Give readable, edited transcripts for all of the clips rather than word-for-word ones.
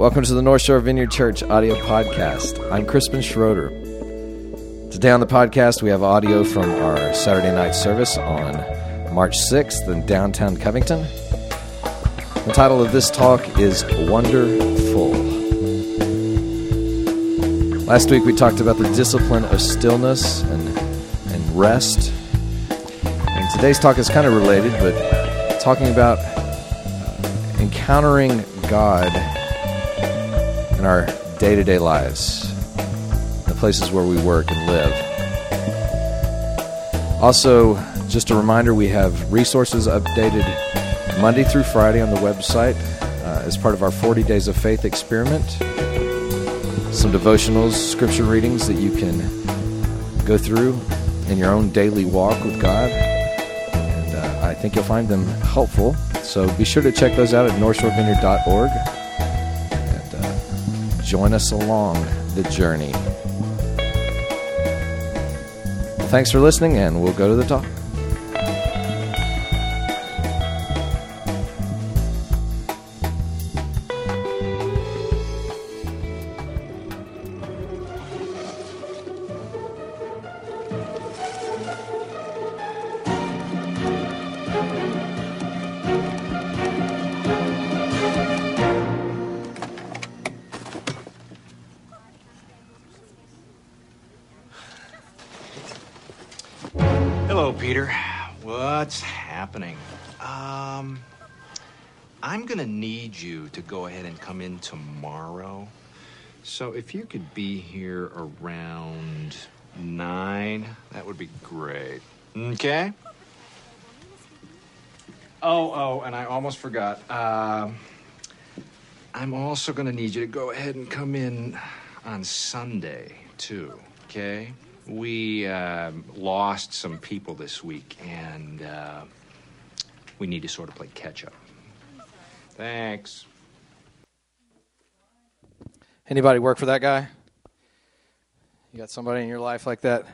Welcome to the North Shore Vineyard Church audio podcast. I'm Crispin Schroeder. Today on the podcast, we have audio from our Saturday night service on March 6th in downtown Covington. The title of this talk is Wonderful. Last week we talked about the discipline of stillness and rest. And today's talk is kind of related, but talking about encountering God in our day-to-day lives, the places where we work and live. Also, just a reminder, we have resources updated Monday through Friday on the website as part of our 40 Days of Faith experiment. Some devotionals, scripture readings that you can go through in your own daily walk with God. And I think you'll find them helpful. So be sure to check those out at northshorevineyard.org. Join us along the journey. Well, thanks for listening, and we'll go to the talk. Hello, Peter. What's happening? I'm gonna need you to go ahead and come in tomorrow. So if you could be here around 9, that would be great. Okay? Oh, and I almost forgot. I'm also gonna need you to go ahead and come in on Sunday, too, okay? We lost some people this week, and we need to sort of play catch-up. Thanks. Anybody work for that guy? You got somebody in your life like that?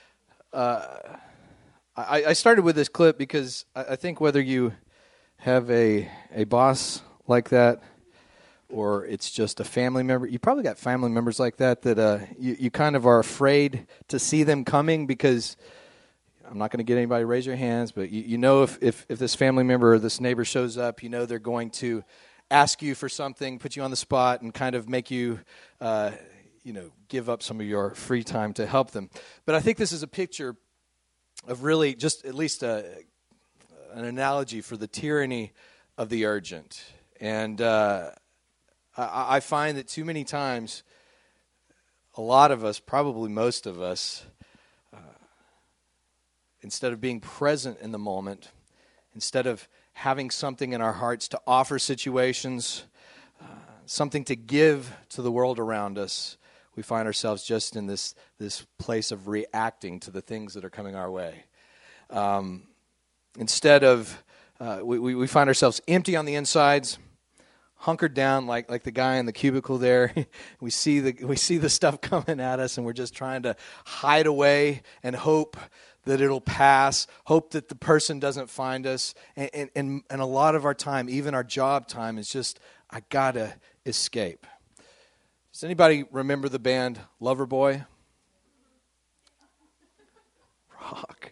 I started with this clip because I think whether you have a boss like that or it's just a family member, you probably got family members like that you kind of are afraid to see them coming because I'm not going to get anybody to raise your hands, but you know if this family member or this neighbor shows up, you know they're going to ask you for something, put you on the spot, and kind of make you, give up some of your free time to help them. But I think this is a picture of really just at least an analogy for the tyranny of the urgent. And I find that too many times, a lot of us, probably most of us, instead of being present in the moment, instead of having something in our hearts to offer situations, something to give to the world around us, we find ourselves just in this place of reacting to the things that are coming our way. Instead of, we find ourselves empty on the insides, hunkered down like the guy in the cubicle there. We see the stuff coming at us, and we're just trying to hide away and hope that it'll pass, hope that the person doesn't find us. And a lot of our time, even our job time, is just, I gotta escape. Does anybody remember the band Loverboy? Rock.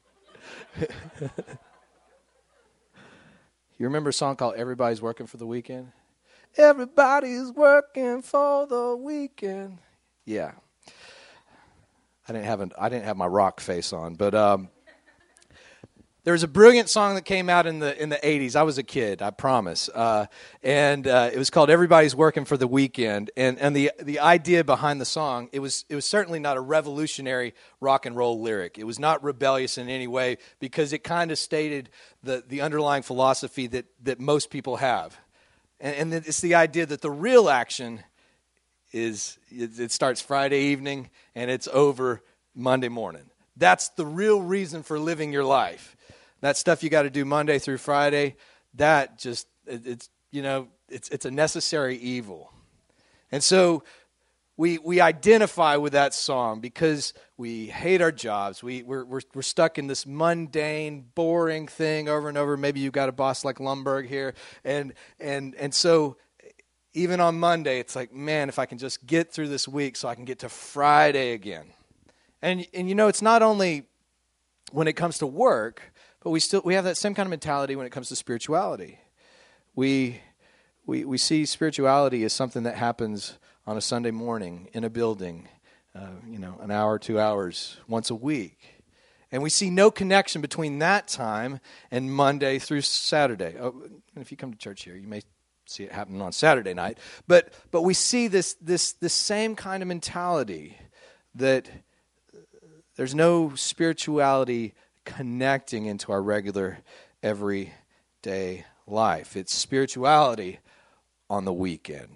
You remember a song called Everybody's Working for the Weekend? Everybody's working for the weekend. Yeah. I didn't have my rock face on, but there was a brilliant song that came out in the 80s. I was a kid, I promise. And it was called Everybody's Working for the Weekend. And the idea behind the song, it was certainly not a revolutionary rock and roll lyric. It was not rebellious in any way because it kind of stated the underlying philosophy that most people have. And it's the idea that the real action is it starts Friday evening and it's over Monday morning. That's the real reason for living your life. That stuff you got to do Monday through Friday, that just it's a necessary evil. And so we identify with that song because we hate our jobs. We're stuck in this mundane, boring thing over and over. Maybe you've got a boss like Lumberg here, and so even on Monday, it's like, man, if I can just get through this week so I can get to Friday again. And it's not only when it comes to work, but we have that same kind of mentality when it comes to spirituality. We see spirituality as something that happens on a Sunday morning in a building, an hour, 2 hours, once a week. And we see no connection between that time and Monday through Saturday. Oh, and if you come to church here, you may see it happening on Saturday night. But we see this same kind of mentality that there's no spirituality connecting into our regular, everyday life. It's spirituality on the weekend.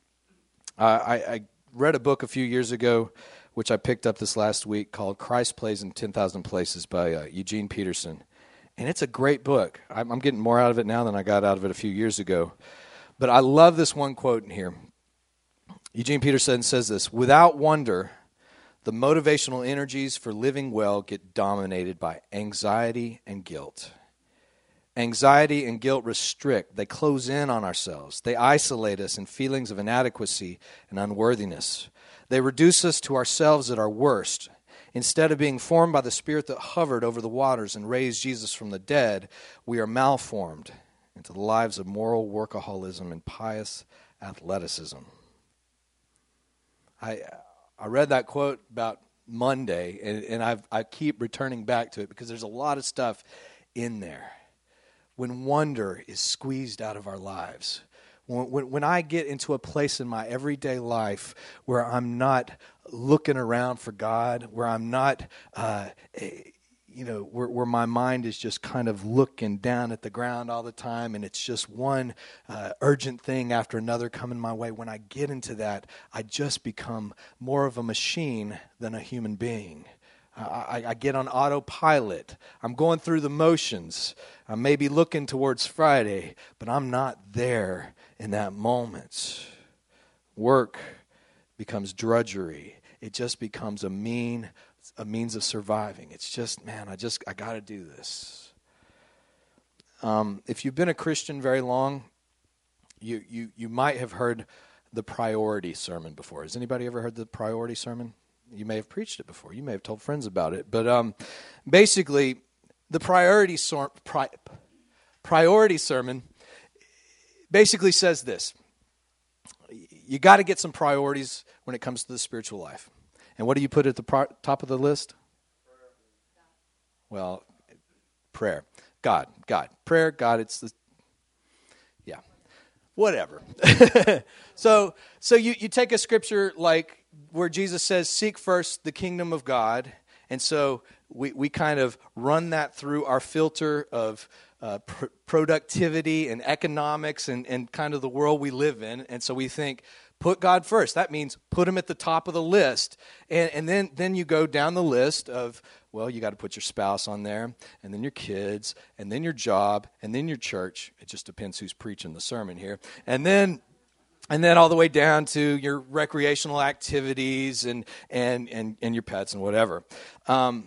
I read a book a few years ago, which I picked up this last week, called Christ Plays in 10,000 Places by Eugene Peterson. And it's a great book. I'm getting more out of it now than I got out of it a few years ago. But I love this one quote in here. Eugene Peterson says this: "Without wonder, the motivational energies for living well get dominated by anxiety and guilt. Anxiety and guilt restrict. They close in on ourselves. They isolate us in feelings of inadequacy and unworthiness. They reduce us to ourselves at our worst. Instead of being formed by the Spirit that hovered over the waters and raised Jesus from the dead, we are malformed into the lives of moral workaholism and pious athleticism." I read that quote about Monday, and I keep returning back to it because there's a lot of stuff in there. When wonder is squeezed out of our lives, when I get into a place in my everyday life where I'm not looking around for God, where I'm not, where my mind is just kind of looking down at the ground all the time, and it's just one urgent thing after another coming my way, when I get into that, I just become more of a machine than a human being. I get on autopilot. I'm going through the motions. I may be looking towards Friday, but I'm not there in that moment. Work becomes drudgery. It just becomes a means of surviving. It's just, man, I got to do this. If you've been a Christian very long, you might have heard the priority sermon before. Has anybody ever heard the priority sermon? You may have preached it before. You may have told friends about it. But basically, the priority sermon basically says this: you got to get some priorities when it comes to the spiritual life. And what do you put at the top of the list? Well, prayer. God. Prayer, God, whatever. So you take a scripture like where Jesus says, seek first the kingdom of God. And so we kind of run that through our filter of productivity and economics and kind of the world we live in. And so we think, put God first. That means put him at the top of the list. And then you go down the list of, well, you got to put your spouse on there, and then your kids, and then your job, and then your church. It just depends who's preaching the sermon here. And then all the way down to your recreational activities and your pets and whatever. And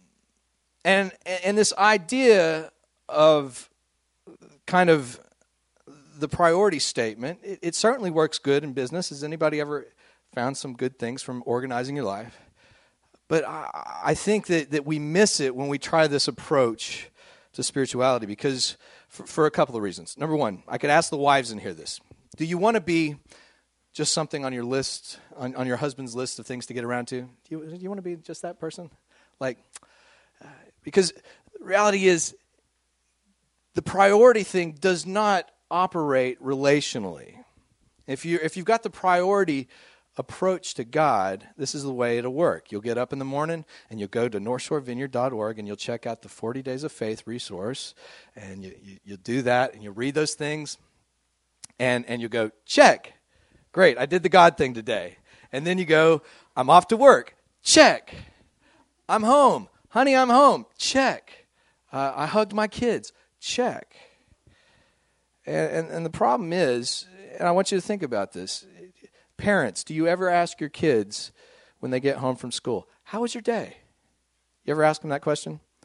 this idea of kind of the priority statement, it certainly works good in business. Has anybody ever found some good things from organizing your life? But I think that we miss it when we try this approach to spirituality because for a couple of reasons. Number one, I could ask the wives in here this. Do you want to be just something on your list, on your husband's list of things to get around to? Do you want to be just that person? Because the reality is the priority thing does not operate relationally. If you've got the priority approach to God, this is the way it'll work. You'll get up in the morning and you'll go to northshorevineyard.org and you'll check out the 40 Days of Faith resource, and you'll do that and you'll read those things and you'll go, check. Great, I did the God thing today. And then you go, I'm off to work. Check. I'm home. Honey, I'm home. Check. I hugged my kids. Check. And the problem is, and I want you to think about this, parents, do you ever ask your kids when they get home from school, how was your day? You ever ask them that question?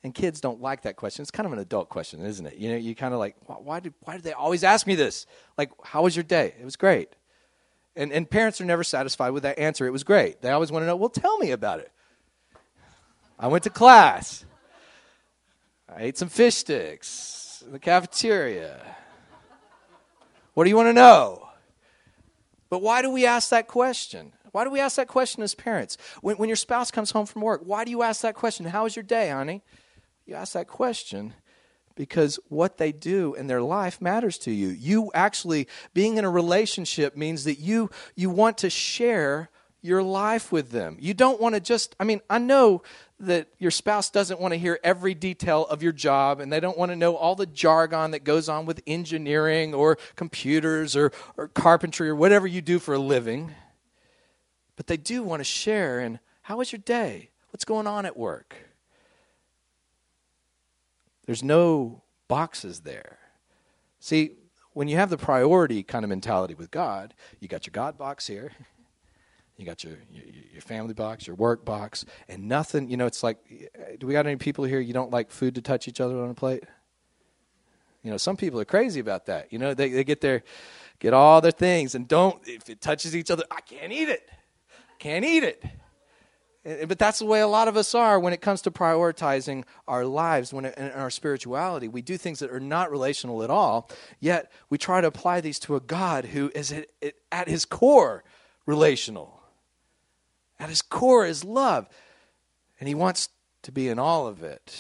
And kids don't like that question. It's kind of an adult question, isn't it? You kind of like, why do they always ask me this? Like, how was your day? It was great. And parents are never satisfied with that answer. It was great. They always want to know, well, tell me about it. I went to class. I ate some fish sticks in the cafeteria. What do you want to know? But why do we ask that question? Why do we ask that question as parents? When your spouse comes home from work, why do you ask that question? How was your day, honey? You ask that question because what they do in their life matters to you. You actually, being in a relationship means that you want to share your life with them. You don't want to just, I know that your spouse doesn't want to hear every detail of your job, and they don't want to know all the jargon that goes on with engineering or computers or carpentry or whatever you do for a living. But they do want to share, and how was your day? What's going on at work? There's no boxes there. See, when you have the priority kind of mentality with God, you got your God box here, you got your family box, your work box, and nothing, it's like, do we got any people here, you don't like food to touch each other on a plate? Some people are crazy about that. They get all their things, and if it touches each other, I can't eat it. Can't eat it. But that's the way a lot of us are when it comes to prioritizing our lives, in our spirituality. We do things that are not relational at all, yet we try to apply these to a God who is at his core relational. At his core is love, and he wants to be in all of it.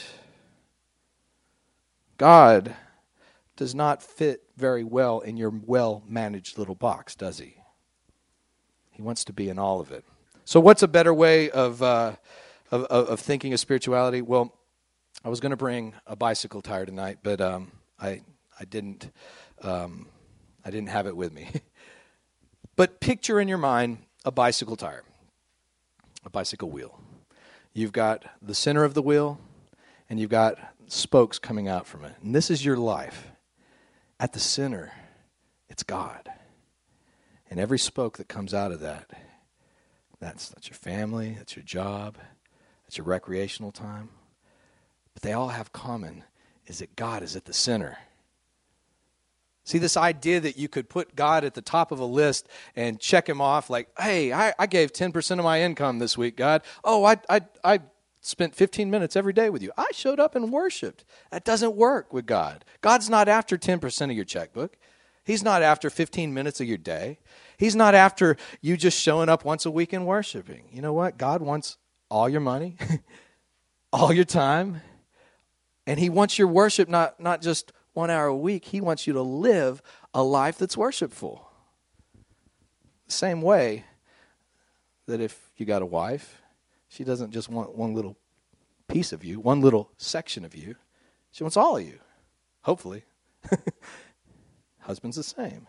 God does not fit very well in your well-managed little box, does he? He wants to be in all of it. So what's a better way of thinking of spirituality? Well, I was going to bring a bicycle tire tonight, but I didn't have it with me. But picture in your mind a bicycle tire, a bicycle wheel. You've got the center of the wheel, and you've got spokes coming out from it. And this is your life. At the center, it's God. And every spoke that comes out of that's your family, that's your job, that's your recreational time. But they all have common is that God is at the center. See, this idea that you could put God at the top of a list and check him off like, hey, I gave 10% of my income this week, God. Oh, I spent 15 minutes every day with you. I showed up and worshiped. That doesn't work with God. God's not after 10% of your checkbook. He's not after 15 minutes of your day. He's not after you just showing up once a week and worshiping. You know what? God wants all your money, all your time, and he wants your worship not just 1 hour a week. He wants you to live a life that's worshipful. The same way that if you got a wife, she doesn't just want one little piece of you, one little section of you. She wants all of you, hopefully. Husband's the same.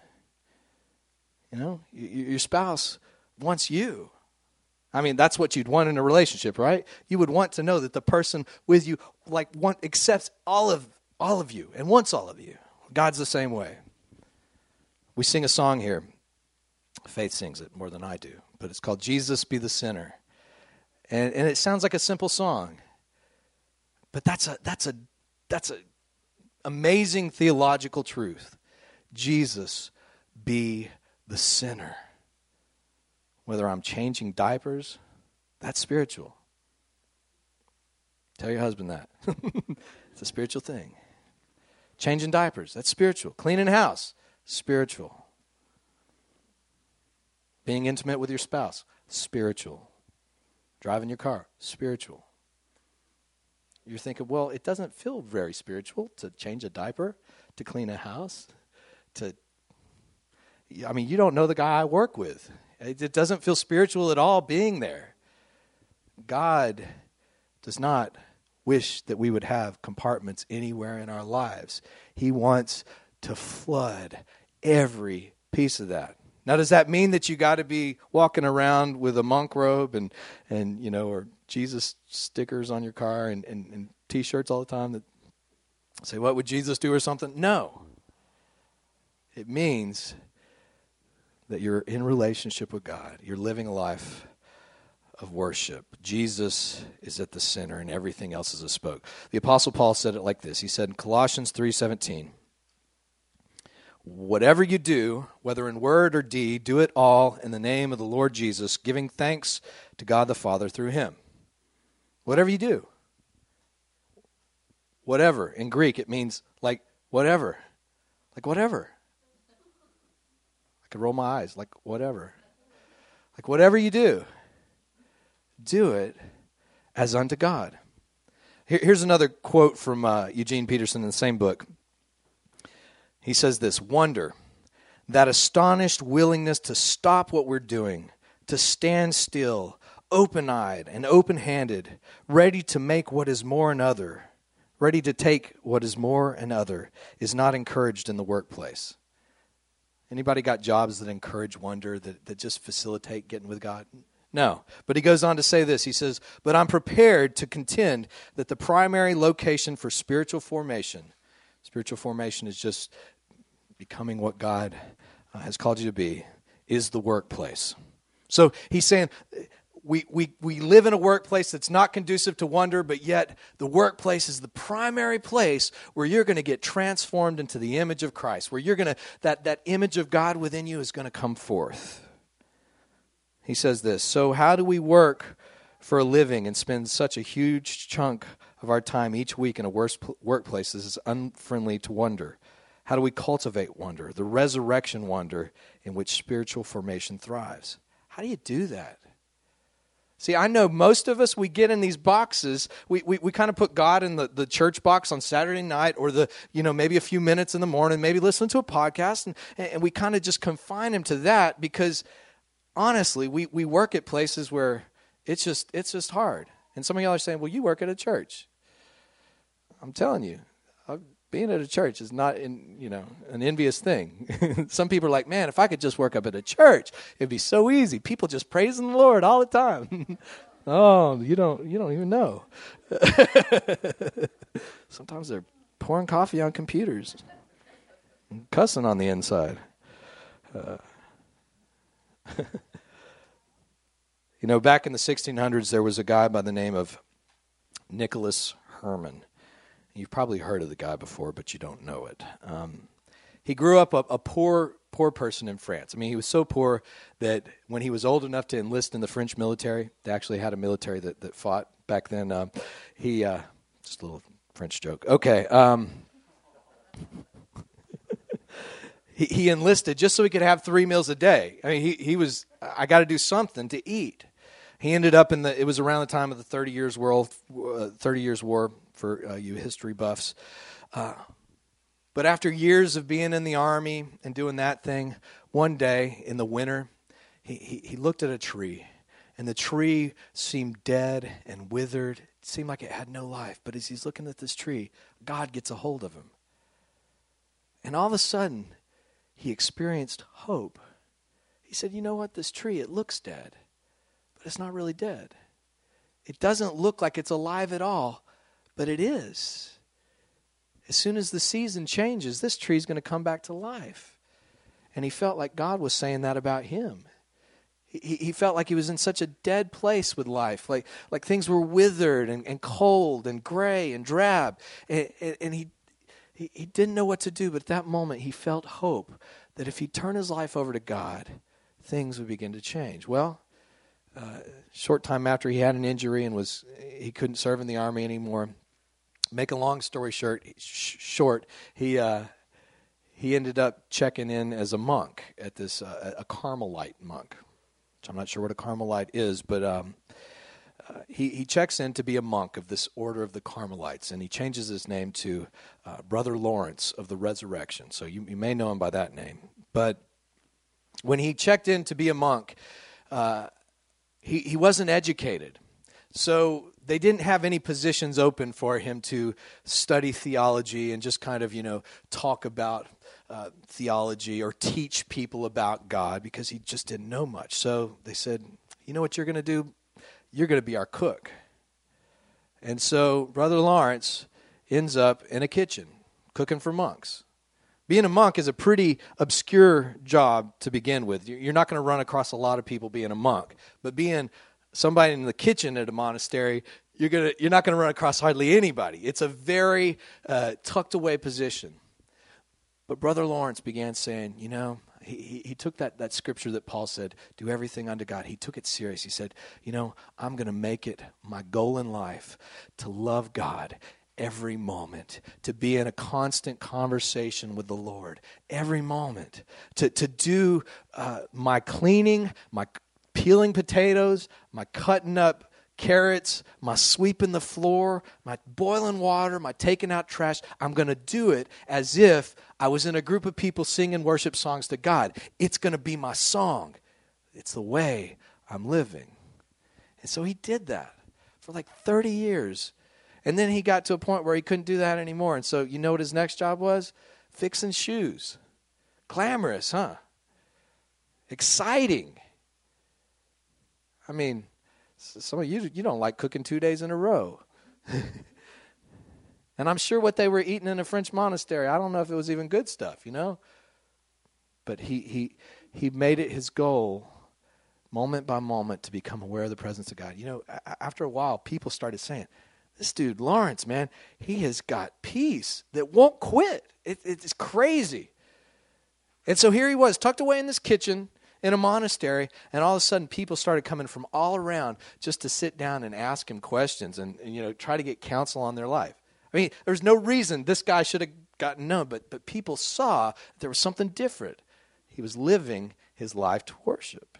Your spouse wants you. That's what you'd want in a relationship, right? You would want to know that the person with you accepts all of you and wants all of you. God's the same way. We sing a song here. Faith sings it more than I do, but it's called Jesus Be the Center. And it sounds like a simple song. But that's a amazing theological truth. Jesus be the center. Whether I'm changing diapers, that's spiritual. Tell your husband that. It's a spiritual thing. Changing diapers, that's spiritual. Cleaning house, spiritual. Being intimate with your spouse, spiritual. Driving your car, spiritual. You're thinking, well, it doesn't feel very spiritual to change a diaper, to clean a house, you don't know the guy I work with. It doesn't feel spiritual at all being there. God does not wish that we would have compartments anywhere in our lives. He wants to flood every piece of that. Now, does that mean that you got to be walking around with a monk robe and or Jesus stickers on your car and T-shirts all the time that say, what would Jesus do or something? No. It means that you're in relationship with God. You're living a life of worship. Jesus is at the center and everything else is a spoke. The Apostle Paul said it like this. He said in Colossians 3:17, whatever you do, whether in word or deed, do it all in the name of the Lord Jesus, giving thanks to God the Father through him. Whatever you do. Whatever. In Greek, it means like whatever. Like whatever. I could roll my eyes. Like whatever. Like whatever you do, do it as unto God. Here's another quote from Eugene Peterson in the same book. He says this, wonder, that astonished willingness to stop what we're doing, to stand still, open-eyed and open-handed, ready to make what is more another, ready to take what is more another, is not encouraged in the workplace. Anybody got jobs that encourage wonder, that just facilitate getting with God? No. But he goes on to say this. He says, but I'm prepared to contend that the primary location for spiritual formation is just becoming what God has called you to be, is the workplace. So he's saying we live in a workplace that's not conducive to wonder, but yet the workplace is the primary place where you're going to get transformed into the image of Christ, where you're going to that image of God within you is going to come forth. He says this, so how do we work for a living and spend such a huge chunk of our time each week in a workplace that is unfriendly to wonder? How do we cultivate wonder, the resurrection wonder in which spiritual formation thrives? How do you do that? See, I know most of us, we get in these boxes. We kind of put God in the church box on Saturday night or maybe a few minutes in the morning, maybe listen to a podcast, and we kind of just confine him to that because, honestly, we work at places where it's just hard. And some of y'all are saying, well, you work at a church. I'm telling you, being at a church is not an envious thing. Some people are like, man, if I could just work up at a church, it'd be so easy. People just praising the Lord all the time. Oh, you don't even know. Sometimes they're pouring coffee on computers and cussing on the inside. Back in the 1600s, there was a guy by the name of Nicholas Herman. You've probably heard of the guy before, but you don't know it. He grew up a poor person in France. I mean, he was so poor that when he was old enough to enlist in the French military, they actually had a military that fought back then. Just a little French joke. Okay. He enlisted just so he could have 3 meals a day. I mean, he was, I got to do something to eat. He ended up it was around the time of the 30 Years' War for you history buffs. But after years of being in the army and doing that thing, one day in the winter, he looked at a tree, and the tree seemed dead and withered. It seemed like it had no life. But as he's looking at this tree, God gets a hold of him. And all of a sudden, he experienced hope. He said, you know what, this tree, it looks dead, but it's not really dead. It doesn't look like it's alive at all, but it is. As soon as the season changes, this tree is going to come back to life. And he felt like God was saying that about him. He felt like he was in such a dead place with life, like things were withered and cold and gray and drab. And he didn't know what to do, but at that moment he felt hope that if he turned his life over to God, things would begin to change. Well, short time after he had an injury and he couldn't serve in the army anymore. Make a long story short, he ended up checking in as a monk at this a Carmelite monk, which I'm not sure what a Carmelite is, but he checks in to be a monk of this order of the Carmelites, and he changes his name to Brother Lawrence of the Resurrection. So you may know him by that name. But when he checked in to be a monk, he wasn't educated. So they didn't have any positions open for him to study theology and just kind of, talk about theology or teach people about God because he just didn't know much. So they said, you know what you're going to do? You're going to be our cook. And so Brother Lawrence ends up in a kitchen cooking for monks. Being a monk is a pretty obscure job to begin with. You're not going to run across a lot of people being a monk. But being somebody in the kitchen at a monastery, you're not gonna run across hardly anybody. It's a very tucked away position. But Brother Lawrence began saying, he took that scripture that Paul said, do everything unto God. He took it serious. He said, I'm going to make it my goal in life to love God every moment, to be in a constant conversation with the Lord every moment, to do my cleaning, my peeling potatoes, my cutting up carrots, my sweeping the floor, my boiling water, my taking out trash. I'm going to do it as if I was in a group of people singing worship songs to God. It's going to be my song. It's the way I'm living. And so he did that for like 30 years. And then he got to a point where he couldn't do that anymore. And so you know what his next job was? Fixing shoes. Glamorous, huh? Exciting. I mean, some of you don't like cooking 2 days in a row. And I'm sure what they were eating in a French monastery, I don't know if it was even good stuff, But he made it his goal, moment by moment, to become aware of the presence of God. After a while, people started saying, this dude, Lawrence, man, he has got peace that won't quit. It's crazy. And so here he was, tucked away in this kitchen in a monastery, and all of a sudden people started coming from all around just to sit down and ask him questions and try to get counsel on their life. I mean, there's no reason this guy should have gotten known, but people saw there was something different. He was living his life to worship.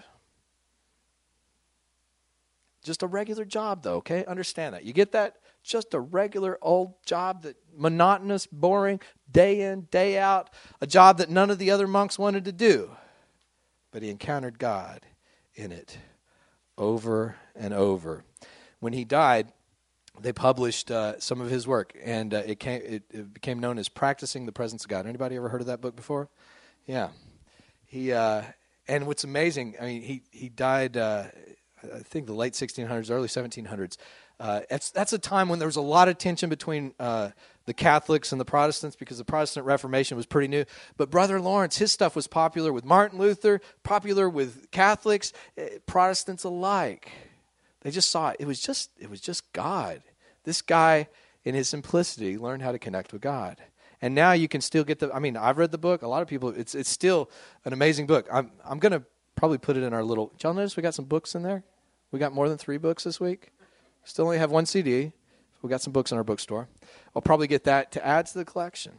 Just a regular job, though, okay? Understand that. You get that? Just a regular old job, that monotonous, boring, day in, day out, a job that none of the other monks wanted to do. But he encountered God in it over and over. When he died, they published some of his work, and it became known as Practicing the Presence of God. Anybody ever heard of that book before? Yeah. And what's amazing, I mean, he died, I think the late 1600s, early 1700s. That's a time when there was a lot of tension between the Catholics and the Protestants, because the Protestant Reformation was pretty new. But Brother Lawrence, his stuff was popular with Martin Luther, popular with Catholics, Protestants alike. They just saw it. It was just God. This guy, in his simplicity, learned how to connect with God. And now you can still get I've read the book. A lot of people, it's still an amazing book. I'm going to probably put it in our little, did y'all notice we got some books in there? We got more than 3 books this week. Still only have 1 CD. We got some books in our bookstore. I'll probably get that to add to the collection.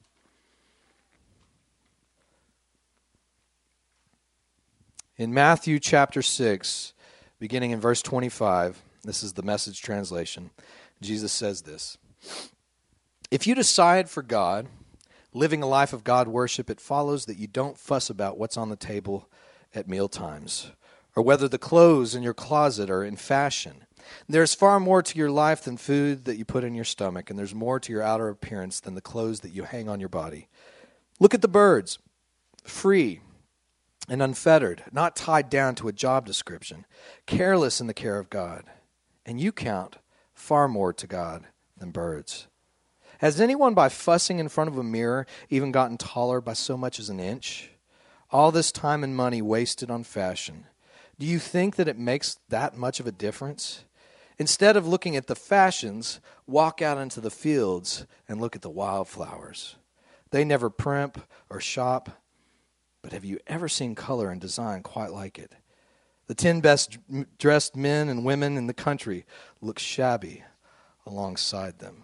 In Matthew chapter 6, beginning in verse 25, this is the Message translation, Jesus says this: if you decide for God, living a life of God worship, it follows that you don't fuss about what's on the table at meal times, or whether the clothes in your closet are in fashion. There's far more to your life than food that you put in your stomach, and there's more to your outer appearance than the clothes that you hang on your body. Look at the birds, free and unfettered, not tied down to a job description, careless in the care of God. And you count far more to God than birds. Has anyone, by fussing in front of a mirror, even gotten taller by so much as an inch? All this time and money wasted on fashion. Do you think that it makes that much of a difference? Instead of looking at the fashions, walk out into the fields and look at the wildflowers. They never primp or shop, but have you ever seen color and design quite like it? The 10 best dressed men and women in the country look shabby alongside them.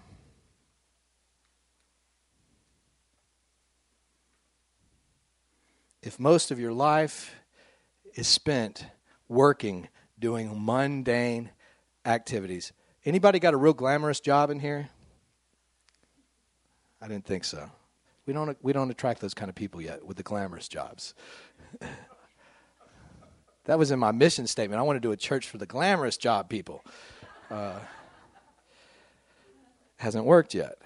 If most of your life is spent working, doing mundane activities. Anybody got a real glamorous job in here? I didn't think so. We don't attract those kind of people yet with the glamorous jobs. That was in my mission statement. I want to do a church for the glamorous job people. Hasn't worked yet.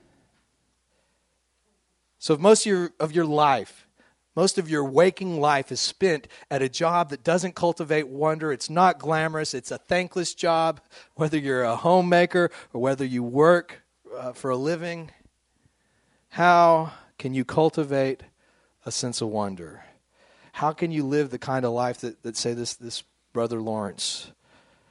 So if most of your life, most of your waking life is spent at a job that doesn't cultivate wonder, it's not glamorous, it's a thankless job, whether you're a homemaker or whether you work for a living, how can you cultivate a sense of wonder? How can you live the kind of life that say this Brother Lawrence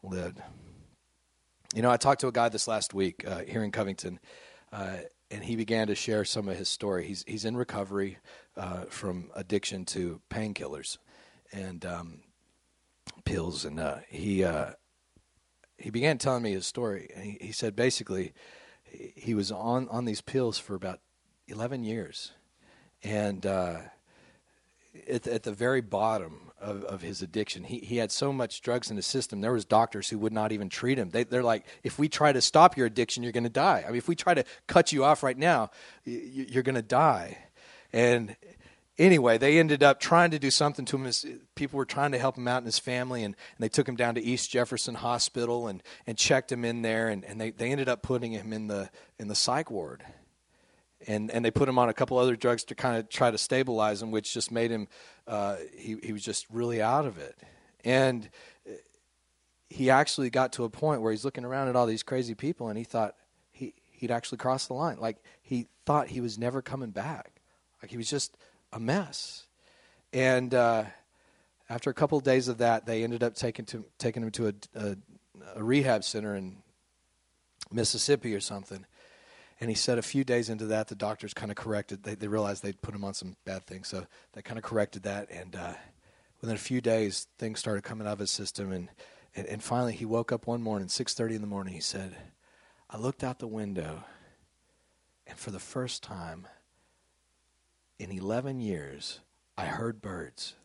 lived. You know, I talked to a guy this last week here in Covington, and he began to share some of his story. He's in recovery from addiction to painkillers and pills, and he began telling me his story. And he said basically he was on these pills for about 11 years, and at the very bottom of his addiction, he had so much drugs in his system, there was doctors who would not even treat him. They're like, if we try to stop your addiction, you're going to die. I mean, if we try to cut you off right now, you're going to die. And anyway, they ended up trying to do something to him. People were trying to help him out and his family, and they took him down to East Jefferson Hospital and checked him in there, and they ended up putting him in the psych ward. And they put him on a couple other drugs to kind of try to stabilize him, which just made him, he was just really out of it. And he actually got to a point where he's looking around at all these crazy people, and he thought he'd actually crossed the line. Like, he thought he was never coming back. Like, he was just a mess. And after a couple of days of that, they ended up taking him to a rehab center in Mississippi or something. And he said a few days into that, the doctors kind of corrected. They realized they'd put him on some bad things, so they kind of corrected that. And within a few days, things started coming out of his system. And finally, he woke up one morning, 6:30 in the morning. He said, I looked out the window, and for the first time in 11 years, I heard birds.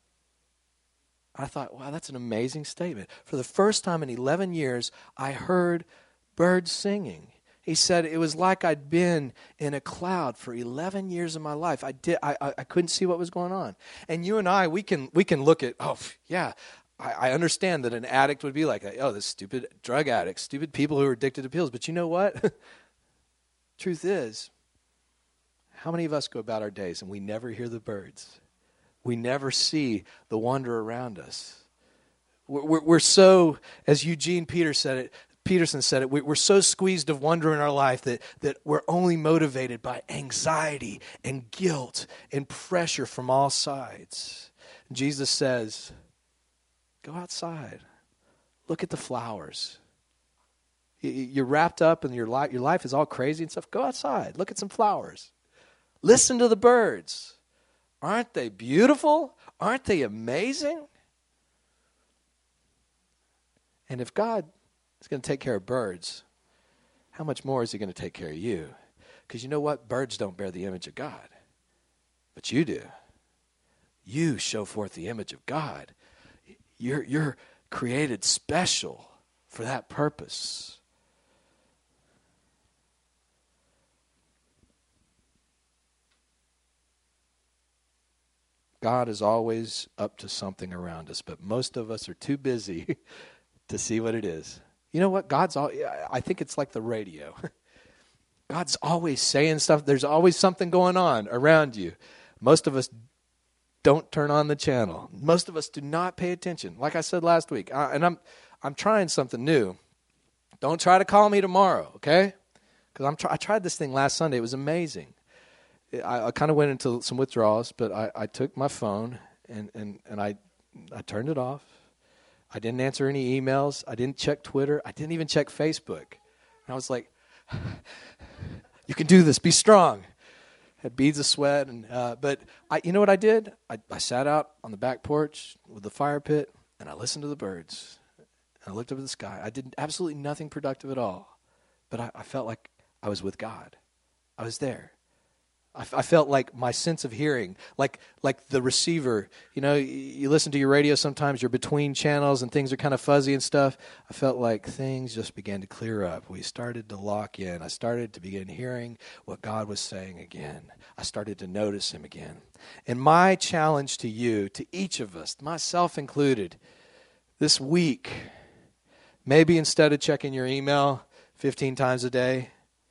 I thought, wow, that's an amazing statement. For the first time in 11 years, I heard birds singing. He said it was like I'd been in a cloud for 11 years of my life. I couldn't see what was going on. And you and I, we can look at, oh, yeah, I understand that an addict would be like, oh, this stupid drug addicts, stupid people who are addicted to pills. But you know what? Truth is, how many of us go about our days and we never hear the birds? We never see the wonder around us. We're so, as Eugene Peterson said it, we're so squeezed of wonder in our life that we're only motivated by anxiety and guilt and pressure from all sides. Jesus says, go outside. Look at the flowers. You're wrapped up and your life is all crazy and stuff. Go outside. Look at some flowers. Listen to the birds. Aren't they beautiful? Aren't they amazing? And if God is going to take care of birds, how much more is he going to take care of you? Because you know what? Birds don't bear the image of God. But you do. You show forth the image of God. You're created special for that purpose. God is always up to something around us, but most of us are too busy to see what it is. You know what? I think it's like the radio. God's always saying stuff. There's always something going on around you. Most of us don't turn on the channel. Most of us do not pay attention. Like I said last week, and I'm trying something new. Don't try to call me tomorrow, okay? Because I tried this thing last Sunday. It was amazing. I kind of went into some withdrawals, but I took my phone and I turned it off. I didn't answer any emails. I didn't check Twitter. I didn't even check Facebook. And I was like, you can do this. Be strong. Had beads of sweat. But you know what I did? I sat out on the back porch with the fire pit, and I listened to the birds. And I looked up at the sky. I did absolutely nothing productive at all. But I felt like I was with God. I was there. I felt like my sense of hearing, like the receiver, you listen to your radio sometimes, you're between channels and things are kind of fuzzy and stuff. I felt like things just began to clear up. We started to lock in. I started to begin hearing what God was saying again. I started to notice him again. And my challenge to you, to each of us, myself included, this week, maybe instead of checking your email 15 times a day,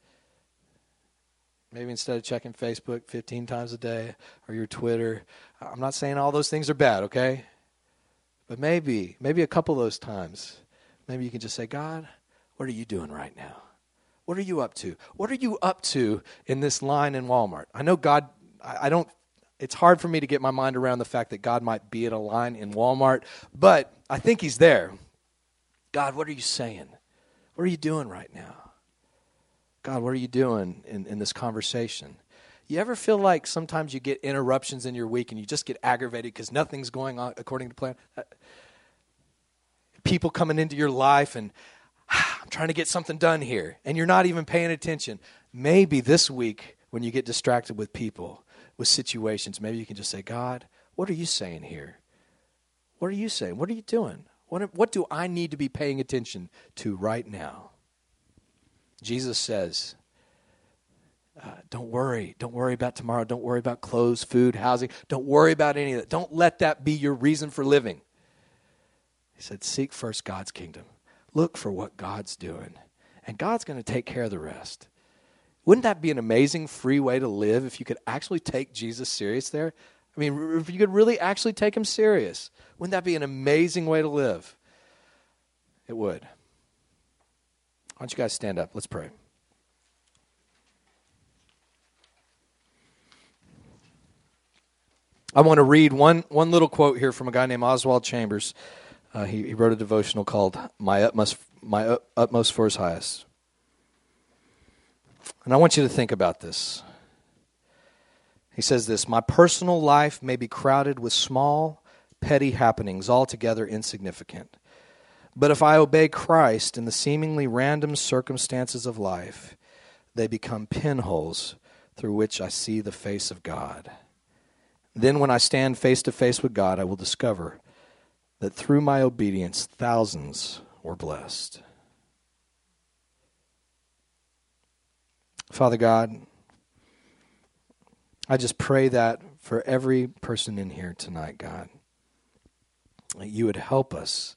maybe instead of checking Facebook 15 times a day or your Twitter, I'm not saying all those things are bad, okay? But maybe a couple of those times, maybe you can just say, God, what are you doing right now? What are you up to? What are you up to in this line in Walmart? I know God, it's hard for me to get my mind around the fact that God might be at a line in Walmart, but I think he's there. God, what are you saying? What are you doing right now? God, what are you doing in this conversation? You ever feel like sometimes you get interruptions in your week and you just get aggravated because nothing's going on according to plan? People coming into your life and I'm trying to get something done here, and you're not even paying attention. Maybe this week when you get distracted with people, with situations, maybe you can just say, God, what are you saying here? What are you saying? What are you doing? What do I need to be paying attention to right now? Jesus says, don't worry. Don't worry about tomorrow. Don't worry about clothes, food, housing. Don't worry about any of that. Don't let that be your reason for living. He said, seek first God's kingdom. Look for what God's doing, and God's going to take care of the rest. Wouldn't that be an amazing free way to live if you could actually take Jesus serious there? I mean, if you could really actually take him serious, wouldn't that be an amazing way to live? It would. Why don't you guys stand up? Let's pray. I want to read one little quote here from a guy named Oswald Chambers. He wrote a devotional called My Utmost for His Highest. And I want you to think about this. He says this, my personal life may be crowded with small, petty happenings, altogether insignificant. But if I obey Christ in the seemingly random circumstances of life, they become pinholes through which I see the face of God. Then when I stand face to face with God, I will discover that through my obedience, thousands were blessed. Father God, I just pray that for every person in here tonight, God, that you would help us.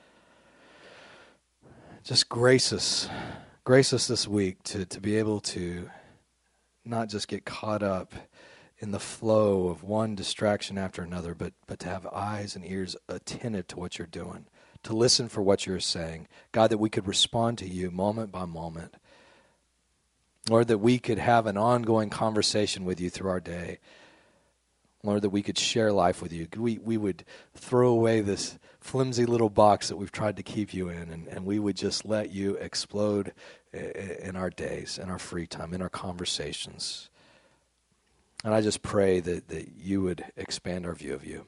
Just grace us this week to be able to not just get caught up in the flow of one distraction after another, but to have eyes and ears attentive to what you're doing, to listen for what you're saying. God, that we could respond to you moment by moment. Lord, that we could have an ongoing conversation with you through our day. Lord, that we could share life with you. We would throw away this flimsy little box that we've tried to keep you in, and we would just let you explode in our days, in our free time, in our conversations. And I just pray that you would expand our view of you.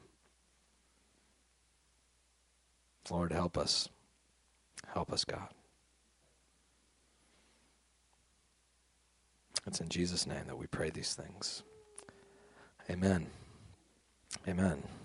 Lord, help us. Help us, God. It's in Jesus' name that we pray these things. Amen. Amen.